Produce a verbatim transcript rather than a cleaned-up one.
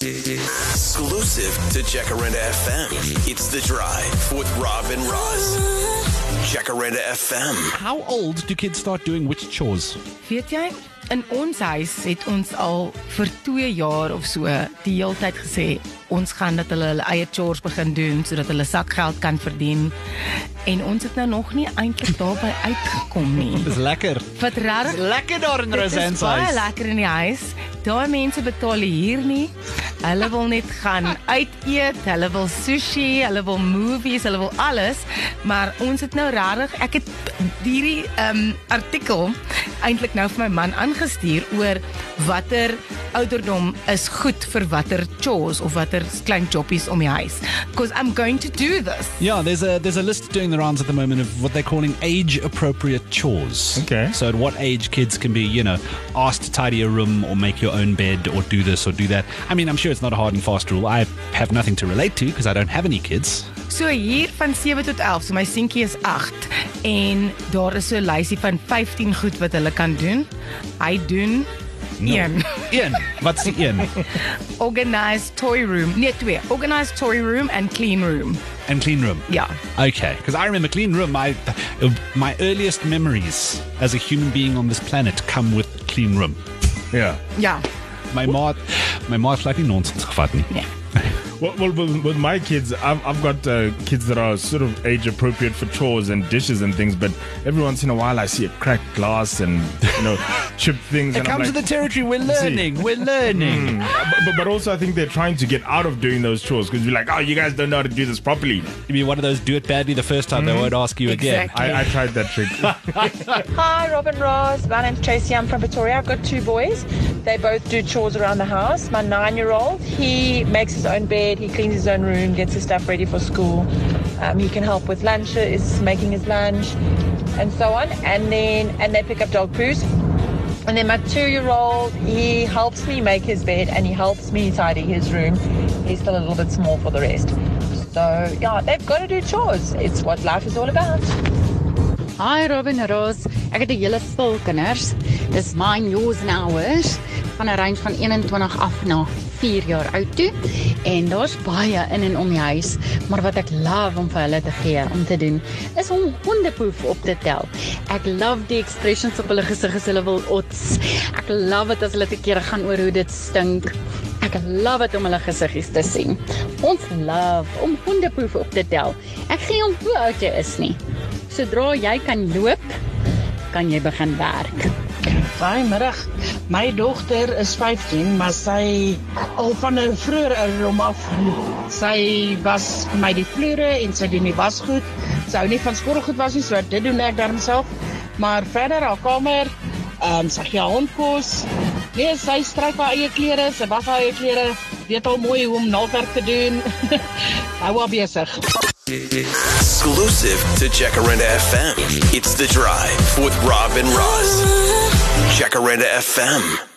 Exclusive to Jacaranda F M. It's The Drive with Rob and Roz. Jacaranda F M. How old do kids start doing which chores? Weet jy, in ons huis het ons al vir twee jaar of so die hele tyd gesê, ons gaan dat hulle hulle eie chores begin doen, sodat hulle sakgeld kan verdien. En ons het nou nog nie eintlik daarby uitgekom nie. Dis lekker. Wat rarig. Lekker daar in Dit Roseanne's is baie huis. lekker in die huis. Daai mense betaal hier nie. Hulle wil net gaan uit eet, hulle wil sushi, hulle wil movies, hulle wil alles. Maar ons het nou rarig, ek het hierdie um, artikel eintlik nou vir my man aangestuur oor watter ouderdom is goed vir watter chores of watter klein jobbies om die huis. Because I'm going to do this. Yeah, there's a there's a list doing the rounds at the moment of what they're calling age-appropriate chores. Okay. So at what age kids can be, you know, asked to tidy a room or make your own bed or do this or do that. I mean, I'm sure it's not a hard and fast rule. I have nothing to relate to because I don't have any kids. So hier van sewe tot elf, so my seentjie is agt en daar is so 'n lysie van vyftien goed wat hulle kan doen. Hy doen een. Ian, what's the Ian? Organized toy room. Nee, twee. Organized toy room and clean room. And clean room. Ja. Okay, because I remember clean room. My my earliest memories as a human being on this planet come with clean room. Yeah. Ja. My ma, my ma het slightly nonsense gevat nie. Nee. Well, well with, with my kids, I've, I've got uh, kids that are sort of age appropriate for chores and dishes and things, but every once in a while I see a cracked glass and, you know, chipped things. It and I'm comes like, with the territory. We're learning. We're learning. Mm. but, but also I think they're trying to get out of doing those chores because you're like, oh, you guys don't know how to do this properly. You mean one of those do it badly the first time, they won't ask you again. Exactly. I, I tried that trick. Hi, Robin Ross. My name's Tracy. I'm from Pretoria. I've got two boys. They both do chores around the house. My nine-year-old, he makes his own bed. He cleans his own room, gets his stuff ready for school. Um, he can help with lunch, is making his lunch, and so on. And then, and they pick up dog poos. And then my two-year-old, he helps me make his bed and he helps me tidy his room. He's still a little bit small for the rest. So, yeah, they've got to do chores. It's what life is all about. Hi Robin en Roos, ek het 'n hele stil kinders. Dis mine, yours and ours. Van 'n range van eenentwintig af na vier jaar oud toe. En daar's baie in en om die huis, maar wat ek love om vir hulle te gee om te doen, is om hondepoef op te tel. Ek love die expressions op hulle gesig as hulle wil ots. Ek love dit as hulle te kere gaan oor hoe dit stink. Ek love dit om hulle gesiggies te sien. Ons love om hondepoef op te tel. Ek gee om hoe oud jy is nie. Sodra jy kan loop, kan jy begin werk. Goeiemiddag. My dogter is vyftien, maar sy al van 'n vroeë ouderdom af. Sy was vir my die vloere en sy doen die wasgoed. Sy hou nie van skorrelgoed was nie, so dit doen ek dan self. Maar verder haar kamer, ehm um, sy gee haar hond kos. Nee, sy stryk haar eie klere, sy was haar eie klere, weet al mooi hoe om naaldwerk te doen. Hou haar besig. Exclusive to Jacaranda F M. It's The Drive with Rob and Roz. Jacaranda F M.